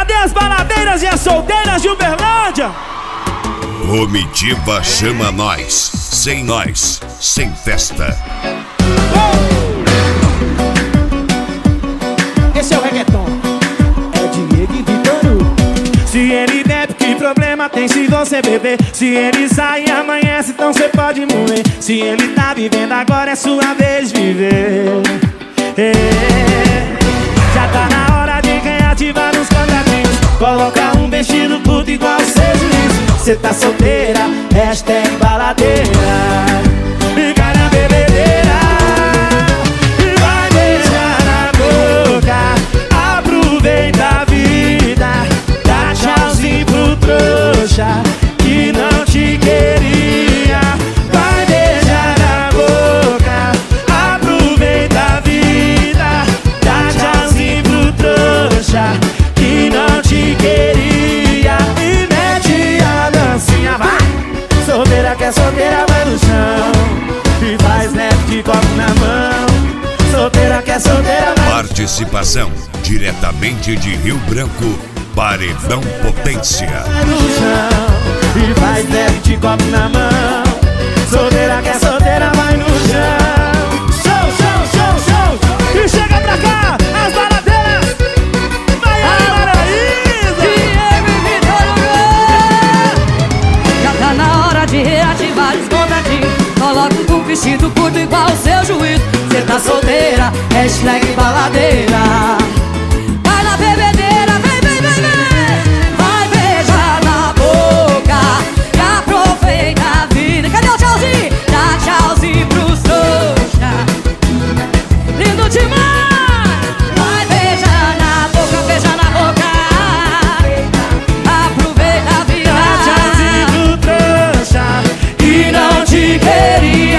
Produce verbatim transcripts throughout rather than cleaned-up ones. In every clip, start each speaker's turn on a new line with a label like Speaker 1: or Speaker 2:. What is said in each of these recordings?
Speaker 1: Cadê as baladeiras e as solteiras de Uberlândia?
Speaker 2: Comitiva chama nós. Sem nós, sem festa.
Speaker 1: Esse é o reggaeton. É Diego e Vitor. Se ele bebe, que problema tem se você beber? Se ele sai e amanhece, então cê pode morrer. Se ele tá vivendo agora, é sua vez de viver. É. Já tá na hora de reativar os contratinhos. Colocar um vestido curto igual o seu juiz. Cê tá solteira, hashtag baladeira. Fica na bebedeira e vai beijar na boca. Aproveita a vida, dá tchauzinho pro trouxa que não te queria. Vai beijar na boca. Aproveita a vida, dá tchauzinho pro trouxa que não te queria. E mete a dancinha, vai. Solteira que é solteira, vai no chão e faz neto de copo na mão. Solteira que é solteira, vai.
Speaker 2: Participação diretamente de Rio Branco, Paredão Potência.
Speaker 1: Vai no chão e faz neto de copo na mão. Solteira que é solteira, vai no chão. Show, show, show, show. E chega pra cá, as baladeiras. Vai aí, Paraíso.
Speaker 3: Já tá na hora de reativar os contratinhos. Coloca um vestido curto igual o seu juízo. Cê tá solteira, hashtag baladeira. Vai na bebedeira, vem, vem, vem, vem. Vai beijar na boca e aproveita a vida. Cadê o tchauzinho? Dá tchauzinho pros trouxa. Lindo demais. Vai beijar na boca, beijar na boca. Aproveita a vida.
Speaker 1: Dá tchauzinho pro trouxa
Speaker 3: E não te queria.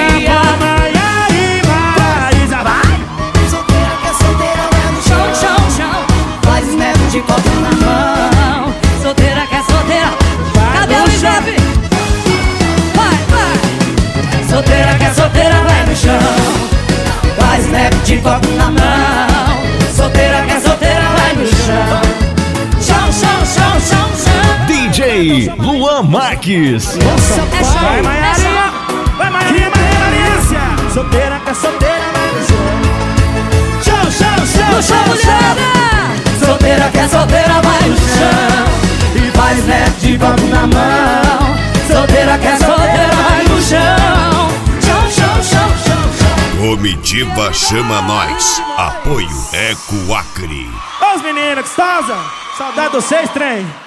Speaker 3: De copo na mão. Solteira que é solteira. Cadê o chefe? Vai, vai. Solteira que é solteira, vai no chão. Faz snap de copo na mão. Solteira que é solteira, vai no chão. Chão, chão, chão, chão, chão.
Speaker 4: D J Luan Marques.
Speaker 1: Vai, Maiarinha. Vai, Maiarinha, Maiarinha. Solteira que é solteira, vai no chão. Chão, chão, chão,
Speaker 3: No chão, mulher. Solteira que é solteira, vai no chão e faz net de copo na mão. Solteira que é solteira, vai no chão. Chão, chão, chão, chão, chão.
Speaker 2: Comitiva chama nós. Apoio Eco Acre.
Speaker 1: Ô, os meninos, gostosa. Saudade de vocês, trem.